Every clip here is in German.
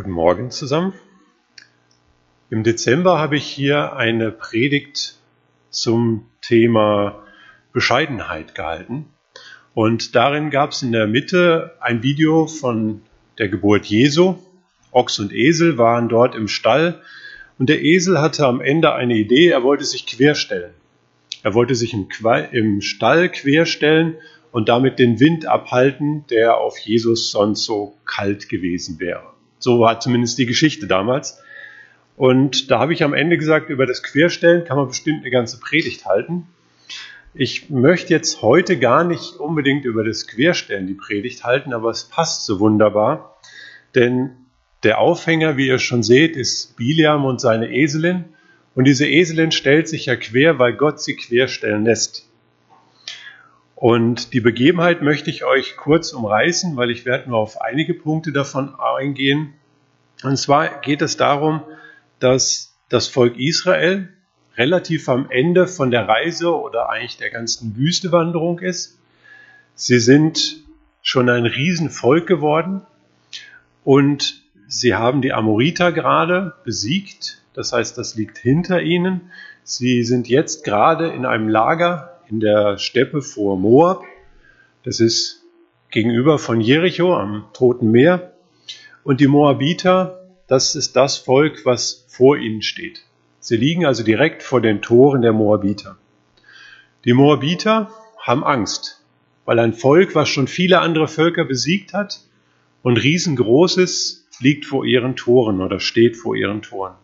Guten Morgen zusammen. Im Dezember habe ich hier eine Predigt zum Thema Bescheidenheit gehalten. Und darin gab es in der Mitte ein Video von der Geburt Jesu. Ochs und Esel waren dort im Stall und der Esel hatte am Ende eine Idee, er wollte sich querstellen. Er wollte sich im Stall querstellen und damit den Wind abhalten, der auf Jesus sonst so kalt gewesen wäre. So war zumindest die Geschichte damals. Und da habe ich am Ende gesagt, über das Querstellen kann man bestimmt eine ganze Predigt halten. Ich möchte jetzt heute gar nicht unbedingt über das Querstellen die Predigt halten, aber es passt so wunderbar. Denn der Aufhänger, wie ihr schon seht, ist Biliam und seine Eselin. Und diese Eselin stellt sich ja quer, weil Gott sie querstellen lässt. Und die Begebenheit möchte ich euch kurz umreißen, weil ich werde nur auf einige Punkte davon eingehen. Und zwar geht es darum, dass das Volk Israel relativ am Ende von der Reise oder eigentlich der ganzen Wüstewanderung ist. Sie sind schon ein Riesenvolk geworden und sie haben die Amoriter gerade besiegt. Das heißt, das liegt hinter ihnen. Sie sind jetzt gerade in einem Lager in der Steppe vor Moab. Das ist gegenüber von Jericho am Toten Meer. Und die Moabiter, das ist das Volk, was vor ihnen steht. Sie liegen also direkt vor den Toren der Moabiter. Die Moabiter haben Angst, weil ein Volk, was schon viele andere Völker besiegt hat und riesengroß ist, liegt vor ihren Toren oder steht vor ihren Toren.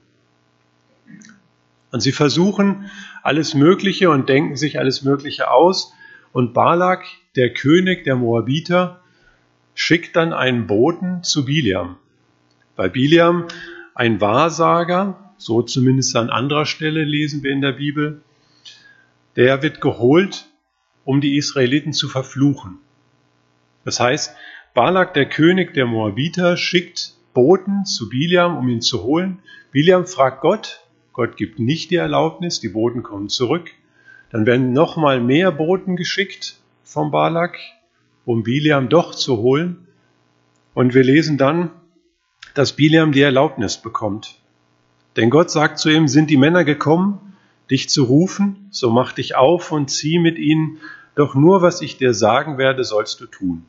Und sie versuchen alles Mögliche und denken sich alles Mögliche aus. Und Balak, der König der Moabiter, schickt dann einen Boten zu Biliam. Weil Biliam ein Wahrsager, so zumindest an anderer Stelle lesen wir in der Bibel, der wird geholt, um die Israeliten zu verfluchen. Das heißt, Balak, der König der Moabiter, schickt Boten zu Biliam, um ihn zu holen. Biliam fragt Gott. Gott gibt nicht die Erlaubnis, die Boten kommen zurück. Dann werden nochmal mehr Boten geschickt vom Balak, um Biliam doch zu holen. Und wir lesen dann, dass Biliam die Erlaubnis bekommt. Denn Gott sagt zu ihm, sind die Männer gekommen, dich zu rufen, so mach dich auf und zieh mit ihnen, doch nur was ich dir sagen werde, sollst du tun.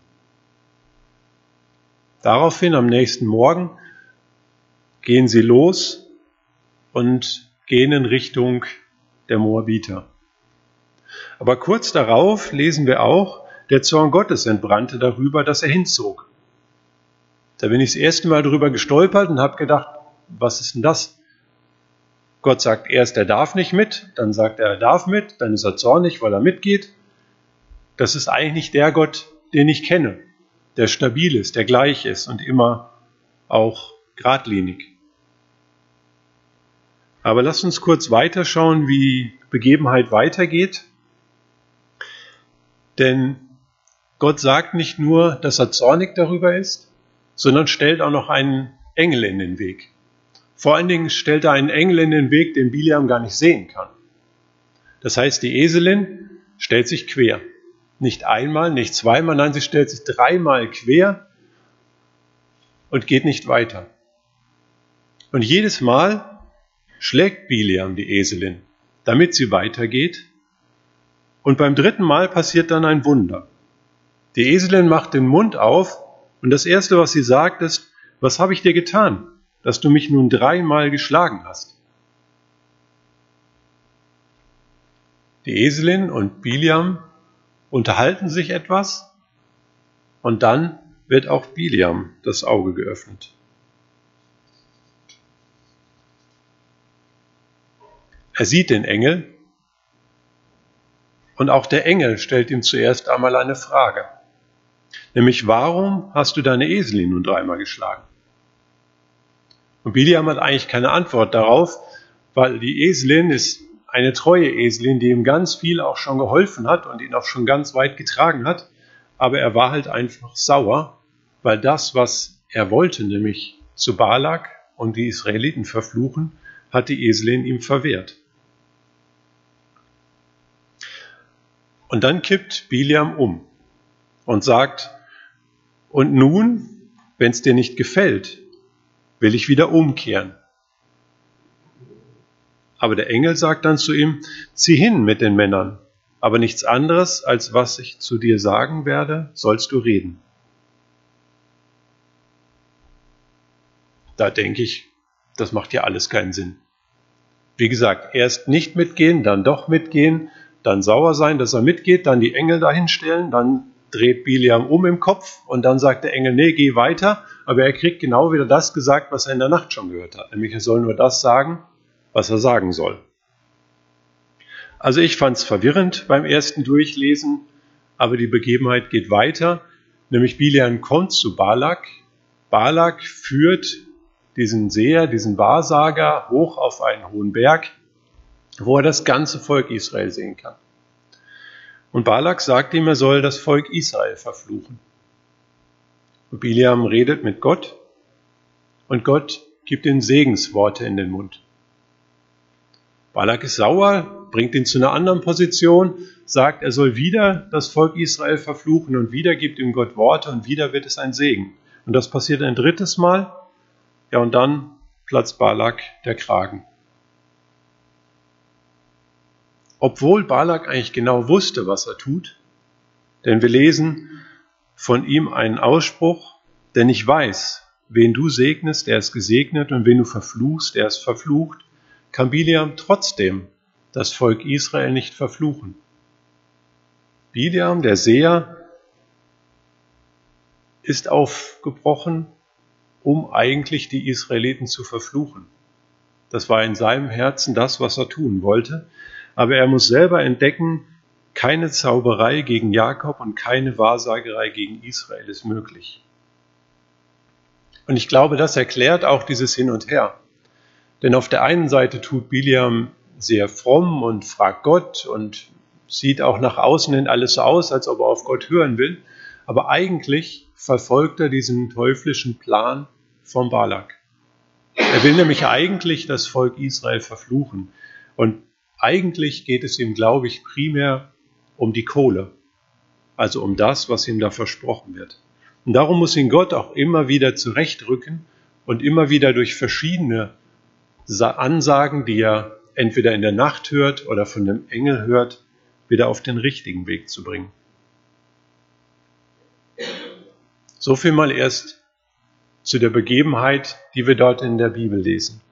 Daraufhin am nächsten Morgen gehen sie los und gehen in Richtung der Moabiter. Aber kurz darauf lesen wir auch, der Zorn Gottes entbrannte darüber, dass er hinzog. Da bin ich das erste Mal drüber gestolpert und habe gedacht, was ist denn das? Gott sagt erst, er darf nicht mit, dann sagt er darf mit, dann ist er zornig, weil er mitgeht. Das ist eigentlich nicht der Gott, den ich kenne, der stabil ist, der gleich ist und immer auch geradlinig. Aber lasst uns kurz weiterschauen, wie die Begebenheit weitergeht. Denn Gott sagt nicht nur, dass er zornig darüber ist, sondern stellt auch noch einen Engel in den Weg. Vor allen Dingen stellt er einen Engel in den Weg, den Biliam gar nicht sehen kann. Das heißt, die Eselin stellt sich quer. Nicht einmal, nicht zweimal, nein, sie stellt sich dreimal quer und geht nicht weiter. Und jedes Mal schlägt Biliam die Eselin, damit sie weitergeht. Und beim dritten Mal passiert dann ein Wunder. Die Eselin macht den Mund auf und das Erste, was sie sagt, ist, was habe ich dir getan, dass du mich nun dreimal geschlagen hast? Die Eselin und Biliam unterhalten sich etwas und dann wird auch Biliam das Auge geöffnet. Er sieht den Engel und auch der Engel stellt ihm zuerst einmal eine Frage. Nämlich, warum hast du deine Eselin nun dreimal geschlagen? Und Biliam hat eigentlich keine Antwort darauf, weil die Eselin ist eine treue Eselin, die ihm ganz viel auch schon geholfen hat und ihn auch schon ganz weit getragen hat. Aber er war halt einfach sauer, weil das, was er wollte, nämlich zu Balak und die Israeliten verfluchen, hat die Eselin ihm verwehrt. Und dann kippt Biliam um und sagt, und nun, wenn es dir nicht gefällt, will ich wieder umkehren. Aber der Engel sagt dann zu ihm, zieh hin mit den Männern, aber nichts anderes, als was ich zu dir sagen werde, sollst du reden. Da denke ich, das macht ja alles keinen Sinn. Wie gesagt, erst nicht mitgehen, dann doch mitgehen, dann sauer sein, dass er mitgeht, dann die Engel dahin stellen, dann dreht Biliam um im Kopf und dann sagt der Engel, nee, geh weiter, aber er kriegt genau wieder das gesagt, was er in der Nacht schon gehört hat, nämlich er soll nur das sagen, was er sagen soll. Also ich fand es verwirrend beim ersten Durchlesen, aber die Begebenheit geht weiter, nämlich Biliam kommt zu Balak. Balak führt diesen Seher, diesen Wahrsager hoch auf einen hohen Berg, wo er das ganze Volk Israel sehen kann. Und Balak sagt ihm, er soll das Volk Israel verfluchen. Und Biliam redet mit Gott und Gott gibt ihm Segensworte in den Mund. Balak ist sauer, bringt ihn zu einer anderen Position, sagt, er soll wieder das Volk Israel verfluchen und wieder gibt ihm Gott Worte und wieder wird es ein Segen. Und das passiert ein drittes Mal. Ja, und dann platzt Balak der Kragen. Obwohl Balak eigentlich genau wusste, was er tut, denn wir lesen von ihm einen Ausspruch, denn ich weiß, wen du segnest, der ist gesegnet, und wen du verfluchst, der ist verflucht, kann Biliam trotzdem das Volk Israel nicht verfluchen. Biliam, der Seher, ist aufgebrochen, um eigentlich die Israeliten zu verfluchen. Das war in seinem Herzen das, was er tun wollte. Aber er muss selber entdecken, keine Zauberei gegen Jakob und keine Wahrsagerei gegen Israel ist möglich. Und ich glaube, das erklärt auch dieses Hin und Her. Denn auf der einen Seite tut Biliam sehr fromm und fragt Gott und sieht auch nach außen hin alles so aus, als ob er auf Gott hören will. Aber eigentlich verfolgt er diesen teuflischen Plan von Balak. Er will nämlich eigentlich das Volk Israel verfluchen. Und eigentlich geht es ihm, glaube ich, primär um die Kohle. Also um das, was ihm da versprochen wird. Und darum muss ihn Gott auch immer wieder zurechtrücken und immer wieder durch verschiedene Ansagen, die er entweder in der Nacht hört oder von dem Engel hört, wieder auf den richtigen Weg zu bringen. So viel mal erst zu der Begebenheit, die wir dort in der Bibel lesen.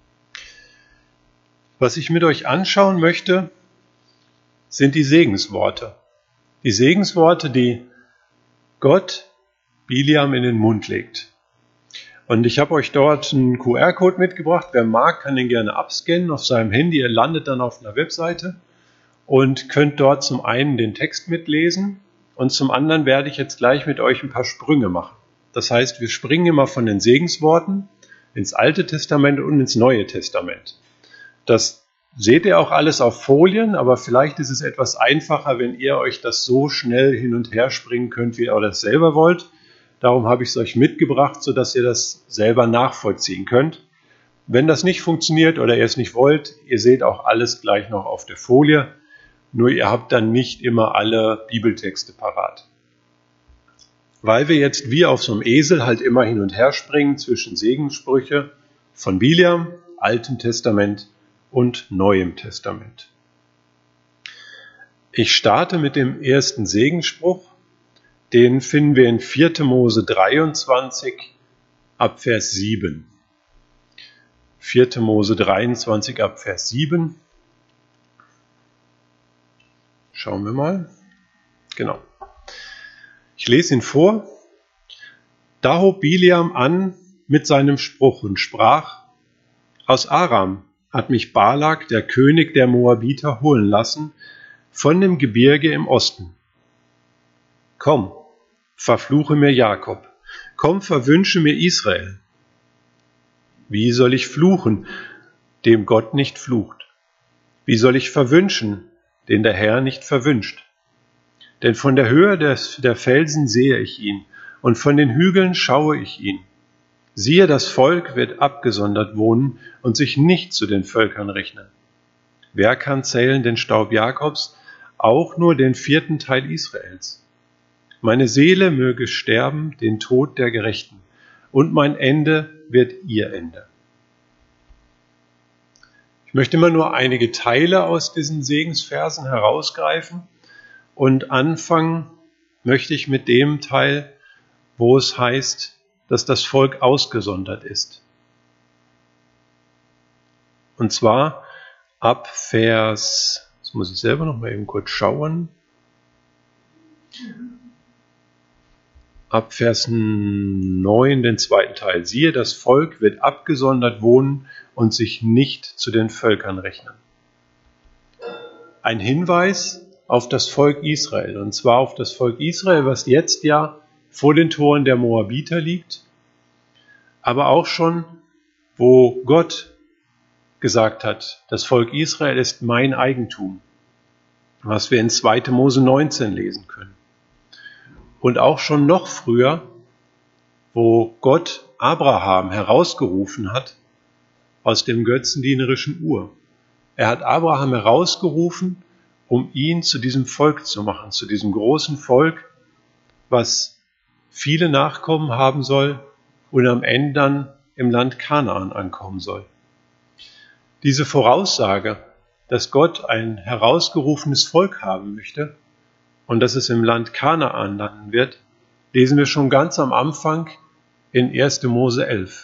Was ich mit euch anschauen möchte, sind die Segensworte. Die Segensworte, die Gott Biliam in den Mund legt. Und ich habe euch dort einen QR-Code mitgebracht. Wer mag, kann den gerne abscannen auf seinem Handy. Ihr landet dann auf einer Webseite und könnt dort zum einen den Text mitlesen und zum anderen werde ich jetzt gleich mit euch ein paar Sprünge machen. Das heißt, wir springen immer von den Segensworten ins Alte Testament und ins Neue Testament. Das seht ihr auch alles auf Folien, aber vielleicht ist es etwas einfacher, wenn ihr euch das so schnell hin und her springen könnt, wie ihr das selber wollt. Darum habe ich es euch mitgebracht, sodass ihr das selber nachvollziehen könnt. Wenn das nicht funktioniert oder ihr es nicht wollt, ihr seht auch alles gleich noch auf der Folie, nur ihr habt dann nicht immer alle Bibeltexte parat. Weil wir jetzt wie auf so einem Esel halt immer hin und her springen zwischen Segenssprüche von Biliam, Altem Testament und Neuem Testament. Ich starte mit dem ersten Segensspruch. Den finden wir in 4. Mose 23 ab Vers 7. 4. Mose 23 ab Vers 7. Schauen wir mal. Genau. Ich lese ihn vor. Da hob Biliam an mit seinem Spruch und sprach: Aus Aram hat mich Balak, der König der Moabiter, holen lassen, von dem Gebirge im Osten. Komm, verfluche mir Jakob. Komm, verwünsche mir Israel. Wie soll ich fluchen, dem Gott nicht flucht? Wie soll ich verwünschen, den der Herr nicht verwünscht? Denn von der Höhe der Felsen sehe ich ihn, und von den Hügeln schaue ich ihn. Siehe, das Volk wird abgesondert wohnen und sich nicht zu den Völkern rechnen. Wer kann zählen den Staub Jakobs, auch nur den 4. Teil Israels? Meine Seele möge sterben, den Tod der Gerechten, und mein Ende wird ihr Ende. Ich möchte immer nur einige Teile aus diesen Segensversen herausgreifen und anfangen möchte ich mit dem Teil, wo es heißt, dass das Volk ausgesondert ist. Und zwar ab Vers, jetzt muss ich selber noch mal eben kurz schauen, ab Vers 9, den zweiten Teil. Siehe, das Volk wird abgesondert wohnen und sich nicht zu den Völkern rechnen. Ein Hinweis auf das Volk Israel, und zwar auf das Volk Israel, was jetzt ja vor den Toren der Moabiter liegt, aber auch schon, wo Gott gesagt hat, das Volk Israel ist mein Eigentum, was wir in 2. Mose 19 lesen können. Und auch schon noch früher, wo Gott Abraham herausgerufen hat aus dem götzendienerischen Ur. Er hat Abraham herausgerufen, um ihn zu diesem Volk zu machen, zu diesem großen Volk, was viele Nachkommen haben soll und am Ende dann im Land Kanaan ankommen soll. Diese Voraussage, dass Gott ein herausgerufenes Volk haben möchte und dass es im Land Kanaan landen wird, lesen wir schon ganz am Anfang in 1. Mose 11.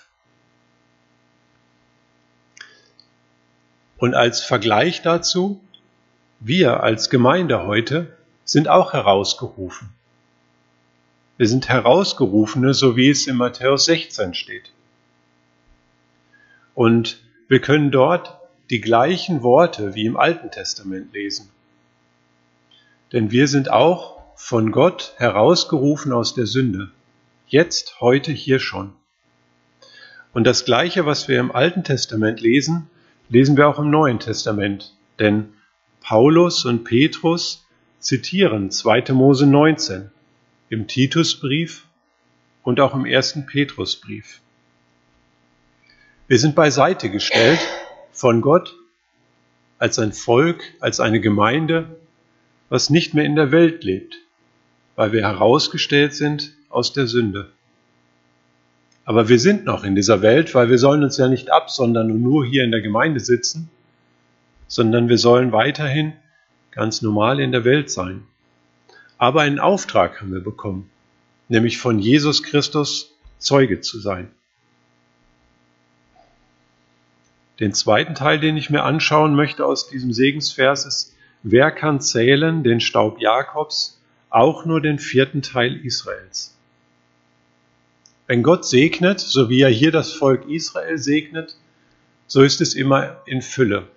Und als Vergleich dazu, wir als Gemeinde heute sind auch herausgerufen. Wir sind Herausgerufene, so wie es in Matthäus 16 steht. Und wir können dort die gleichen Worte wie im Alten Testament lesen. Denn wir sind auch von Gott herausgerufen aus der Sünde. Jetzt, heute, hier schon. Und das Gleiche, was wir im Alten Testament lesen, lesen wir auch im Neuen Testament. Denn Paulus und Petrus zitieren 2. Mose 19 im Titusbrief und auch im 1. Petrusbrief. Wir sind beiseite gestellt von Gott als ein Volk, als eine Gemeinde, was nicht mehr in der Welt lebt, weil wir herausgestellt sind aus der Sünde. Aber wir sind noch in dieser Welt, weil wir sollen uns ja nicht absondern und nur hier in der Gemeinde sitzen, sondern wir sollen weiterhin ganz normal in der Welt sein. Aber einen Auftrag haben wir bekommen, nämlich von Jesus Christus Zeuge zu sein. Den zweiten Teil, den ich mir anschauen möchte aus diesem Segensvers ist, wer kann zählen den Staub Jakobs, auch nur den 4. Teil Israels? Wenn Gott segnet, so wie er hier das Volk Israel segnet, so ist es immer in Fülle.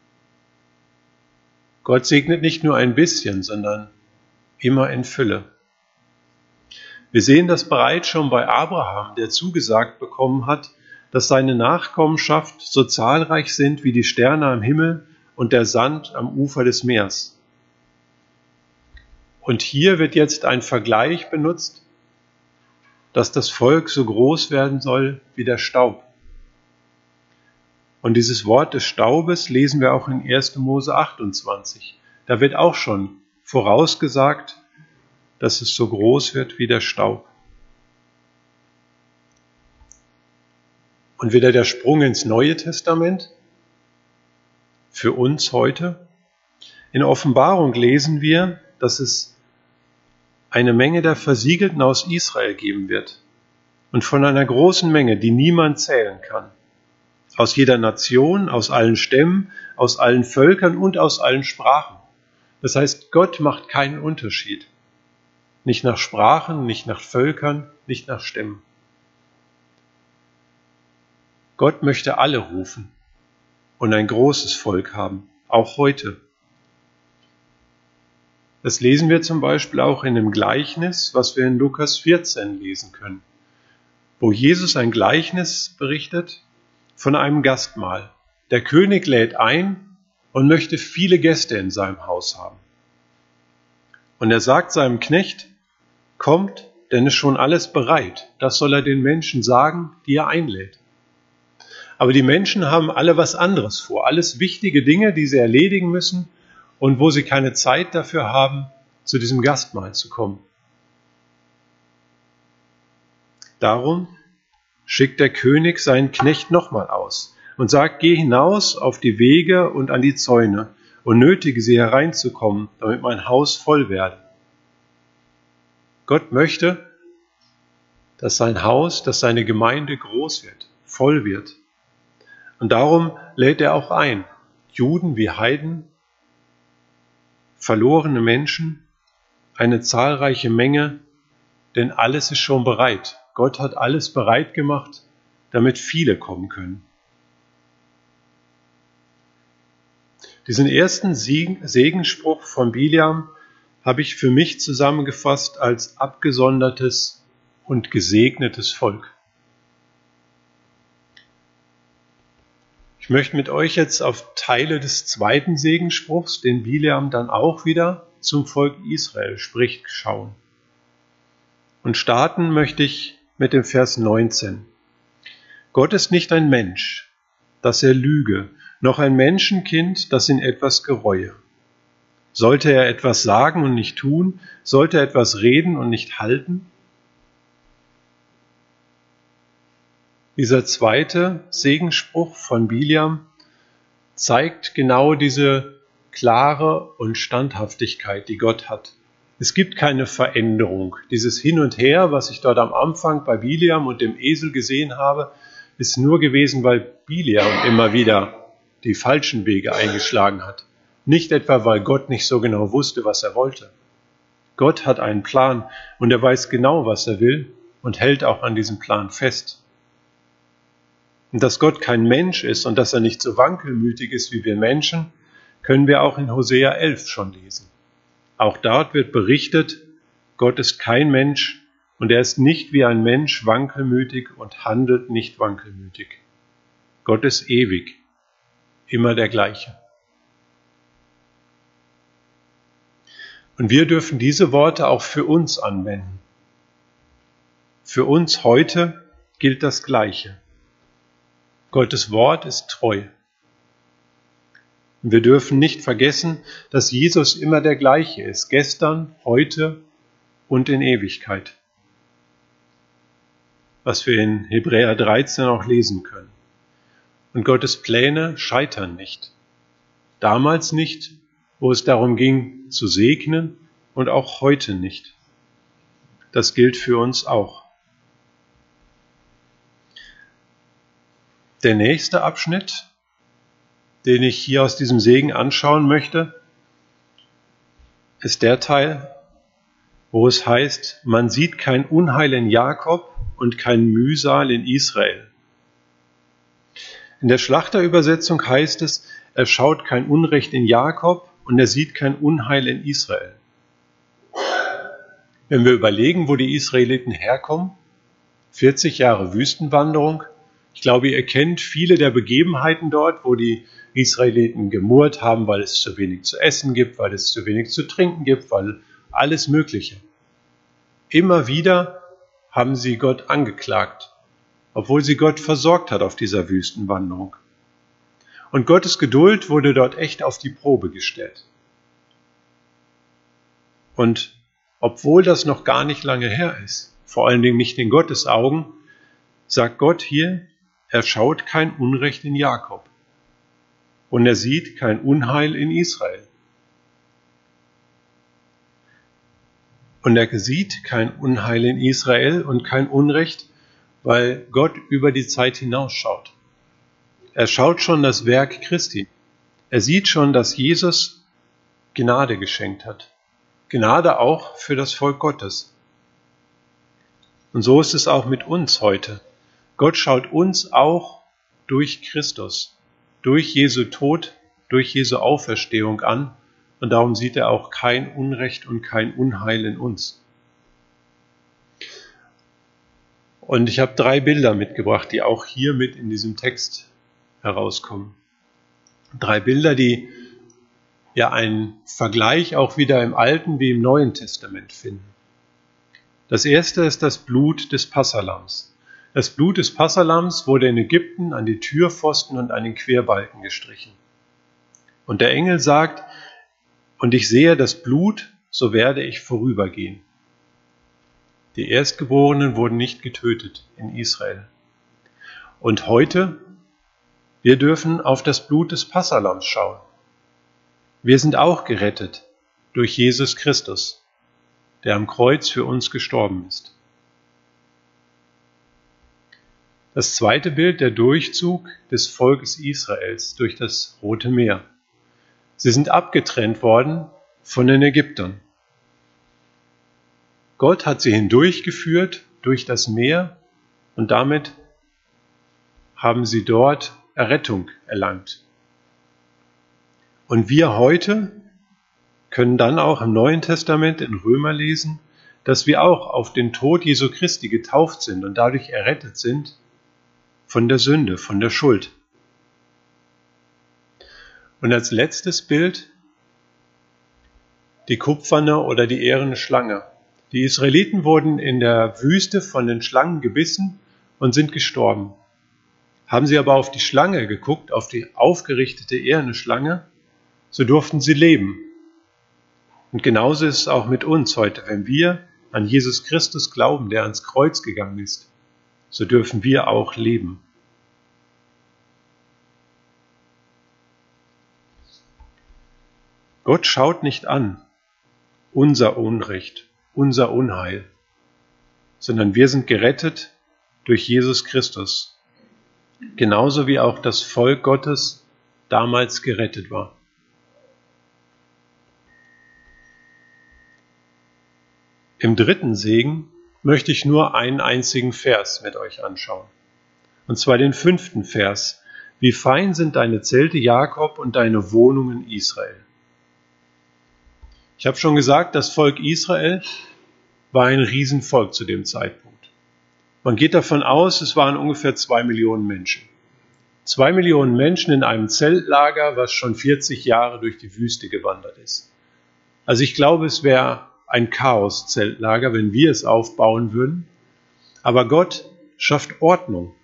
Gott segnet nicht nur ein bisschen, sondern immer in Fülle. Wir sehen das bereits schon bei Abraham, der zugesagt bekommen hat, dass seine Nachkommenschaft so zahlreich sind wie die Sterne am Himmel und der Sand am Ufer des Meers. Und hier wird jetzt ein Vergleich benutzt, dass das Volk so groß werden soll wie der Staub. Und dieses Wort des Staubes lesen wir auch in 1. Mose 28. Da wird auch schon vorausgesagt, dass es so groß wird wie der Staub. Und wieder der Sprung ins Neue Testament für uns heute. In Offenbarung lesen wir, dass es eine Menge der Versiegelten aus Israel geben wird und von einer großen Menge, die niemand zählen kann. Aus jeder Nation, aus allen Stämmen, aus allen Völkern und aus allen Sprachen. Das heißt, Gott macht keinen Unterschied. Nicht nach Sprachen, nicht nach Völkern, nicht nach Stämmen. Gott möchte alle rufen und ein großes Volk haben, auch heute. Das lesen wir zum Beispiel auch in dem Gleichnis, was wir in Lukas 14 lesen können, wo Jesus ein Gleichnis berichtet von einem Gastmahl. Der König lädt ein und möchte viele Gäste in seinem Haus haben. Und er sagt seinem Knecht, kommt, denn es ist schon alles bereit. Das soll er den Menschen sagen, die er einlädt. Aber die Menschen haben alle was anderes vor, alles wichtige Dinge, die sie erledigen müssen und wo sie keine Zeit dafür haben, zu diesem Gastmahl zu kommen. Darum schickt der König seinen Knecht nochmal aus und sagt, geh hinaus auf die Wege und an die Zäune und nötige sie hereinzukommen, damit mein Haus voll werde. Gott möchte, dass sein Haus, dass seine Gemeinde groß wird, voll wird. Und darum lädt er auch ein, Juden wie Heiden, verlorene Menschen, eine zahlreiche Menge, denn alles ist schon bereit. Gott hat alles bereit gemacht, damit viele kommen können. Diesen ersten Segensspruch von Bileam habe ich für mich zusammengefasst als abgesondertes und gesegnetes Volk. Ich möchte mit euch jetzt auf Teile des zweiten Segensspruchs, den Bileam dann auch wieder zum Volk Israel spricht, schauen. Und starten möchte ich mit dem Vers 19. Gott ist nicht ein Mensch, dass er lüge, noch ein Menschenkind, das in etwas gereue. Sollte er etwas sagen und nicht tun? Sollte er etwas reden und nicht halten? Dieser zweite Segensspruch von Bileam zeigt genau diese klare und Standhaftigkeit, die Gott hat. Es gibt keine Veränderung. Dieses Hin und Her, was ich dort am Anfang bei Bileam und dem Esel gesehen habe, ist nur gewesen, weil Bileam immer wieder die falschen Wege eingeschlagen hat. Nicht etwa, weil Gott nicht so genau wusste, was er wollte. Gott hat einen Plan und er weiß genau, was er will und hält auch an diesem Plan fest. Und dass Gott kein Mensch ist und dass er nicht so wankelmütig ist wie wir Menschen, können wir auch in Hosea 11 schon lesen. Auch dort wird berichtet, Gott ist kein Mensch und er ist nicht wie ein Mensch wankelmütig und handelt nicht wankelmütig. Gott ist ewig, immer der gleiche. Und wir dürfen diese Worte auch für uns anwenden. Für uns heute gilt das Gleiche. Gottes Wort ist treu. Und wir dürfen nicht vergessen, dass Jesus immer der gleiche ist, gestern, heute und in Ewigkeit. Was wir in Hebräer 13 auch lesen können. Und Gottes Pläne scheitern nicht. Damals nicht, wo es darum ging, zu segnen, und auch heute nicht. Das gilt für uns auch. Der nächste Abschnitt, den ich hier aus diesem Segen anschauen möchte, ist der Teil, wo es heißt, man sieht kein Unheil in Jakob und kein Mühsal in Israel. In der Schlachterübersetzung heißt es, er schaut kein Unrecht in Jakob und er sieht kein Unheil in Israel. Wenn wir überlegen, wo die Israeliten herkommen, 40 Jahre Wüstenwanderung, ich glaube, ihr kennt viele der Begebenheiten dort, wo die Israeliten gemurrt haben, weil es zu wenig zu essen gibt, weil es zu wenig zu trinken gibt, weil alles Mögliche. Immer wieder haben sie Gott angeklagt, obwohl sie Gott versorgt hat auf dieser Wüstenwanderung. Und Gottes Geduld wurde dort echt auf die Probe gestellt. Und obwohl das noch gar nicht lange her ist, vor allen Dingen nicht in Gottes Augen, sagt Gott hier, er schaut kein Unrecht in Jakob und er sieht kein Unheil in Israel. Und er sieht kein Unheil in Israel und kein Unrecht, weil Gott über die Zeit hinausschaut. Er schaut schon das Werk Christi. Er sieht schon, dass Jesus Gnade geschenkt hat. Gnade auch für das Volk Gottes. Und so ist es auch mit uns heute. Gott schaut uns auch durch Christus, durch Jesu Tod, durch Jesu Auferstehung an. Und darum sieht er auch kein Unrecht und kein Unheil in uns. Und ich habe 3 Bilder mitgebracht, die auch hier mit in diesem Text herauskommen. 3 Bilder, die ja einen Vergleich auch wieder im Alten wie im Neuen Testament finden. Das erste ist das Blut des Passalams. Das Blut des Passalams wurde in Ägypten an die Türpfosten und an den Querbalken gestrichen. Und der Engel sagt, und ich sehe das Blut, so werde ich vorübergehen. Die Erstgeborenen wurden nicht getötet in Israel. Und heute, wir dürfen auf das Blut des Passalams schauen. Wir sind auch gerettet durch Jesus Christus, der am Kreuz für uns gestorben ist. Das zweite Bild, der Durchzug des Volkes Israels durch das Rote Meer. Sie sind abgetrennt worden von den Ägyptern. Gott hat sie hindurchgeführt durch das Meer und damit haben sie dort Errettung erlangt. Und wir heute können dann auch im Neuen Testament in Römer lesen, dass wir auch auf den Tod Jesu Christi getauft sind und dadurch errettet sind von der Sünde, von der Schuld. Und als letztes Bild die kupferne oder die eherne Schlange. Die Israeliten wurden in der Wüste von den Schlangen gebissen und sind gestorben. Haben sie aber auf die Schlange geguckt, auf die aufgerichtete eherne Schlange, so durften sie leben. Und genauso ist es auch mit uns heute. Wenn wir an Jesus Christus glauben, der ans Kreuz gegangen ist, so dürfen wir auch leben. Gott schaut nicht an unser Unrecht, unser Unheil, sondern wir sind gerettet durch Jesus Christus, genauso wie auch das Volk Gottes damals gerettet war. Im dritten Segen möchte ich nur einen einzigen Vers mit euch anschauen, und zwar den 5. Vers. Wie fein sind deine Zelte, Jakob, und deine Wohnungen, Israel. Ich habe schon gesagt, das Volk Israel war ein Riesenvolk zu dem Zeitpunkt. Man geht davon aus, es waren ungefähr 2 Millionen Menschen. 2 Millionen Menschen in einem Zeltlager, was schon 40 Jahre durch die Wüste gewandert ist. Also ich glaube, es wäre ein Chaos-Zeltlager, wenn wir es aufbauen würden. Aber Gott schafft Ordnung.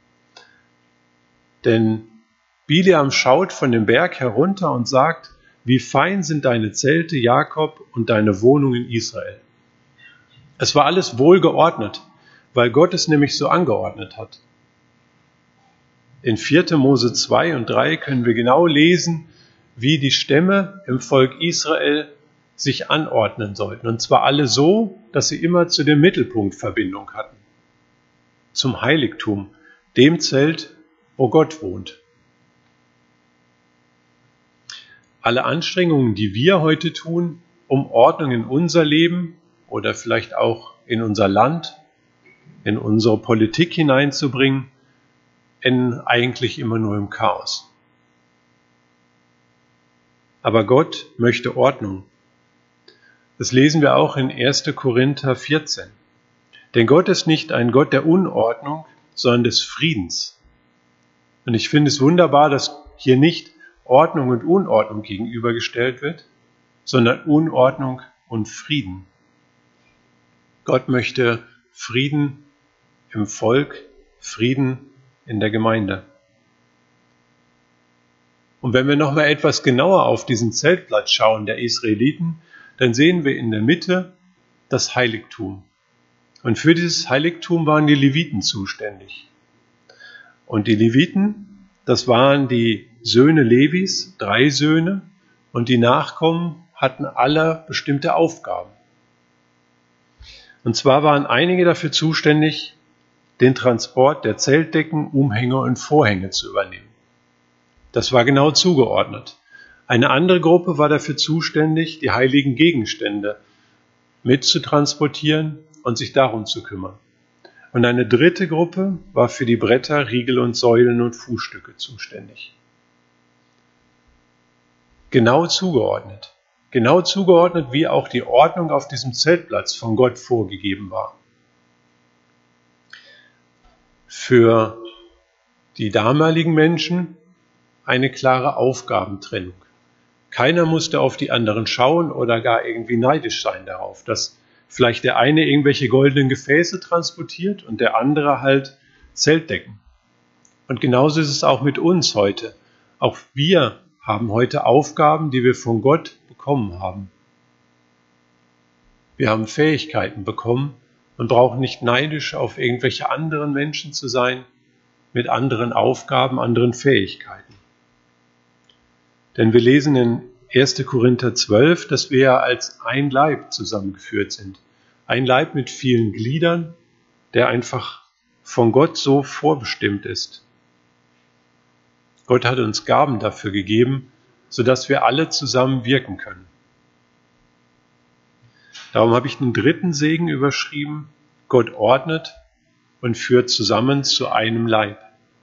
Denn Bileam schaut von dem Berg herunter und sagt, wie fein sind deine Zelte, Jakob, und deine Wohnungen, Israel. Es war alles wohlgeordnet, weil Gott es nämlich so angeordnet hat. In 4. Mose 2 und 3 können wir genau lesen, wie die Stämme im Volk Israel sich anordnen sollten. Und zwar alle so, dass sie immer zu dem Mittelpunkt Verbindung hatten. Zum Heiligtum, dem Zelt, wo Gott wohnt. Alle Anstrengungen, die wir heute tun, um Ordnung in unser Leben oder vielleicht auch in unser Land, in unsere Politik hineinzubringen, enden eigentlich immer nur im Chaos. Aber Gott möchte Ordnung. Das lesen wir auch in 1. Korinther 14. Denn Gott ist nicht ein Gott der Unordnung, sondern des Friedens. Und ich finde es wunderbar, dass hier nicht Ordnung und Unordnung gegenübergestellt wird, sondern Unordnung und Frieden. Gott möchte Frieden im Volk, Frieden in der Gemeinde. Und wenn wir nochmal etwas genauer auf diesen Zeltplatz schauen der Israeliten, dann sehen wir in der Mitte das Heiligtum. Und für dieses Heiligtum waren die Leviten zuständig. Und die Leviten, das waren die Söhne Levis, 3 Söhne, und die Nachkommen hatten alle bestimmte Aufgaben. Und zwar waren einige dafür zuständig, den Transport der Zeltdecken, Umhänge und Vorhänge zu übernehmen. Das war genau zugeordnet. Eine andere Gruppe war dafür zuständig, die heiligen Gegenstände mitzutransportieren und sich darum zu kümmern. Und eine dritte Gruppe war für die Bretter, Riegel und Säulen und Fußstücke zuständig. Genau zugeordnet, wie auch die Ordnung auf diesem Zeltplatz von Gott vorgegeben war. Für die damaligen Menschen eine klare Aufgabentrennung. Keiner musste auf die anderen schauen oder gar irgendwie neidisch sein darauf, dass vielleicht der eine irgendwelche goldenen Gefäße transportiert und der andere halt Zeltdecken. Und genauso ist es auch mit uns heute. Auch wir haben heute Aufgaben, die wir von Gott bekommen haben. Wir haben Fähigkeiten bekommen und brauchen nicht neidisch auf irgendwelche anderen Menschen zu sein, mit anderen Aufgaben, anderen Fähigkeiten. Denn wir lesen in 1. Korinther 12, dass wir ja als ein Leib zusammengeführt sind. Ein Leib mit vielen Gliedern, der einfach von Gott so vorbestimmt ist. Gott hat uns Gaben dafür gegeben, sodass wir alle zusammen wirken können. Darum habe ich den dritten Segen überschrieben: Gott ordnet und führt zusammen zu einem Leib.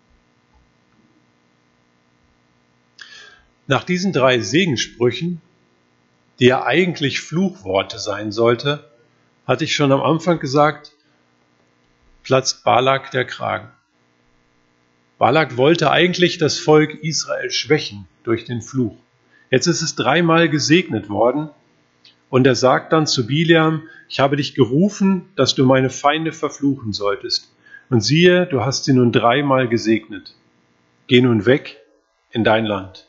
Nach diesen 3 Segenssprüchen, die ja eigentlich Fluchworte sein sollte, hatte ich schon am Anfang gesagt, platzt Balak der Kragen. Balak wollte eigentlich das Volk Israel schwächen durch den Fluch. Jetzt ist es 3-mal gesegnet worden und er sagt dann zu Bileam: Ich habe dich gerufen, dass du meine Feinde verfluchen solltest. Und siehe, du hast sie nun 3-mal gesegnet. Geh nun weg in dein Land.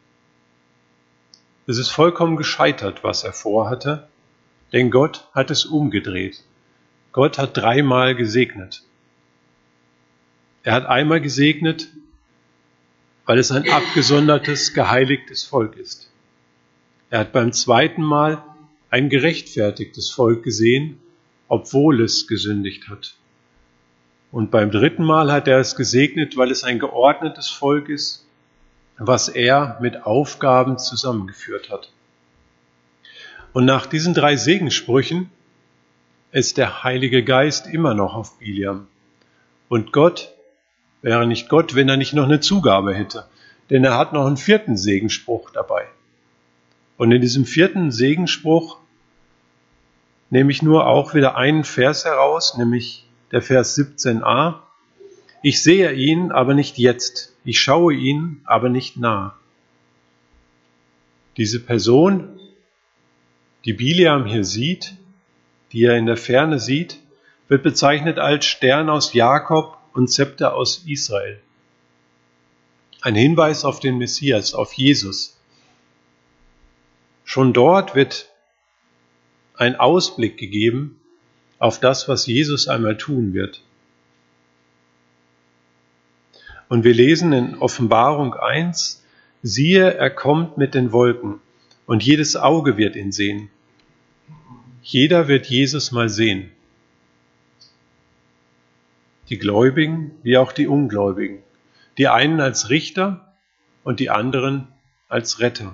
Es ist vollkommen gescheitert, was er vorhatte, denn Gott hat es umgedreht. Gott hat 3-mal gesegnet. Er hat einmal gesegnet, weil es ein abgesondertes, geheiligtes Volk ist. Er hat beim 2. Mal ein gerechtfertigtes Volk gesehen, obwohl es gesündigt hat. Und beim 3. Mal hat er es gesegnet, weil es ein geordnetes Volk ist, was er mit Aufgaben zusammengeführt hat. Und nach diesen 3 Segenssprüchen ist der Heilige Geist immer noch auf Bileam. Und Gott wäre nicht Gott, wenn er nicht noch eine Zugabe hätte. Denn er hat noch einen 4. Segensspruch dabei. Und in diesem 4. Segensspruch nehme ich nur auch wieder einen Vers heraus, nämlich der Vers 17a. Ich sehe ihn, aber nicht jetzt. Ich schaue ihn, aber nicht nah. Diese Person, die Bileam hier sieht, die er in der Ferne sieht, wird bezeichnet als Stern aus Jakob und Zepter aus Israel. Ein Hinweis auf den Messias, auf Jesus. Schon dort wird ein Ausblick gegeben auf das, was Jesus einmal tun wird. Und wir lesen in Offenbarung 1, siehe, er kommt mit den Wolken und jedes Auge wird ihn sehen. Jeder wird Jesus mal sehen. Die Gläubigen wie auch die Ungläubigen. Die einen als Richter und die anderen als Retter.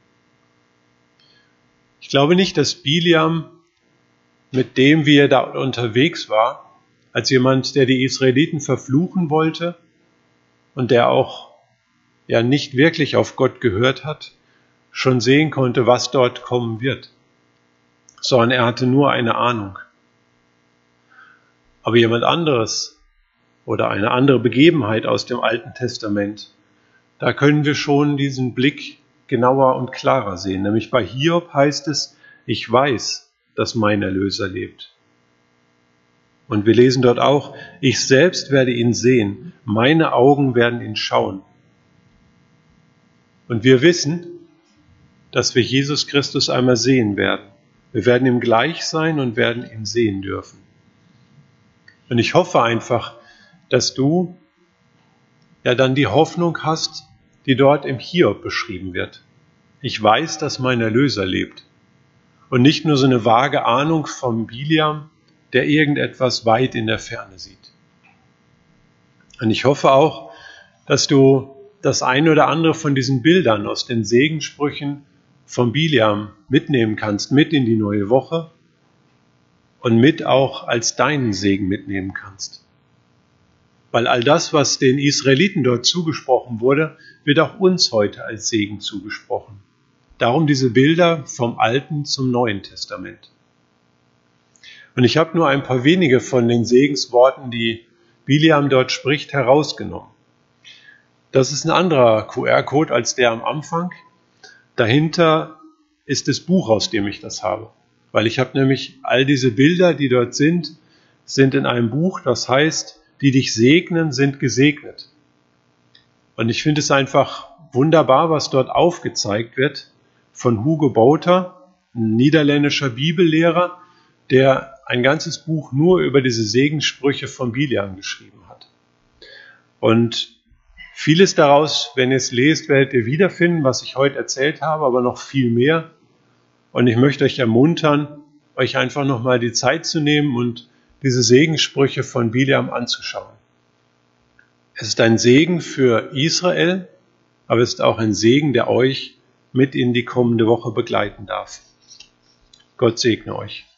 Ich glaube nicht, dass Bileam mit dem, wie er da unterwegs war, als jemand, der die Israeliten verfluchen wollte und der auch ja nicht wirklich auf Gott gehört hat, schon sehen konnte, was dort kommen wird, sondern er hatte nur eine Ahnung. Aber jemand anderes oder eine andere Begebenheit aus dem Alten Testament, da können wir schon diesen Blick genauer und klarer sehen. Nämlich bei Hiob heißt es, ich weiß, dass mein Erlöser lebt. Und wir lesen dort auch, ich selbst werde ihn sehen, meine Augen werden ihn schauen. Und wir wissen, dass wir Jesus Christus einmal sehen werden. Wir werden ihm gleich sein und werden ihn sehen dürfen. Und ich hoffe einfach, dass du ja dann die Hoffnung hast, die dort im Hiob beschrieben wird. Ich weiß, dass mein Erlöser lebt. Und nicht nur so eine vage Ahnung vom Bileam, der irgendetwas weit in der Ferne sieht. Und ich hoffe auch, dass du das eine oder andere von diesen Bildern aus den Segenssprüchen vom Bileam mitnehmen kannst, mit in die neue Woche und mit auch als deinen Segen mitnehmen kannst. Weil all das, was den Israeliten dort zugesprochen wurde, wird auch uns heute als Segen zugesprochen. Darum diese Bilder vom Alten zum Neuen Testament. Und ich habe nur ein paar wenige von den Segensworten, die Bileam dort spricht, herausgenommen. Das ist ein anderer QR-Code als der am Anfang. Dahinter ist das Buch, aus dem ich das habe. Weil ich habe nämlich all diese Bilder, die dort sind in einem Buch, das heißt, die dich segnen, sind gesegnet. Und ich finde es einfach wunderbar, was dort aufgezeigt wird von Hugo Bouter, ein niederländischer Bibellehrer, der ein ganzes Buch nur über diese Segenssprüche von Bileam geschrieben hat. Und vieles daraus, wenn ihr es lest, werdet ihr wiederfinden, was ich heute erzählt habe, aber noch viel mehr. Und ich möchte euch ermuntern, euch einfach nochmal die Zeit zu nehmen und diese Segenssprüche von Bileam anzuschauen. Es ist ein Segen für Israel, aber es ist auch ein Segen, der euch mit in die kommende Woche begleiten darf. Gott segne euch.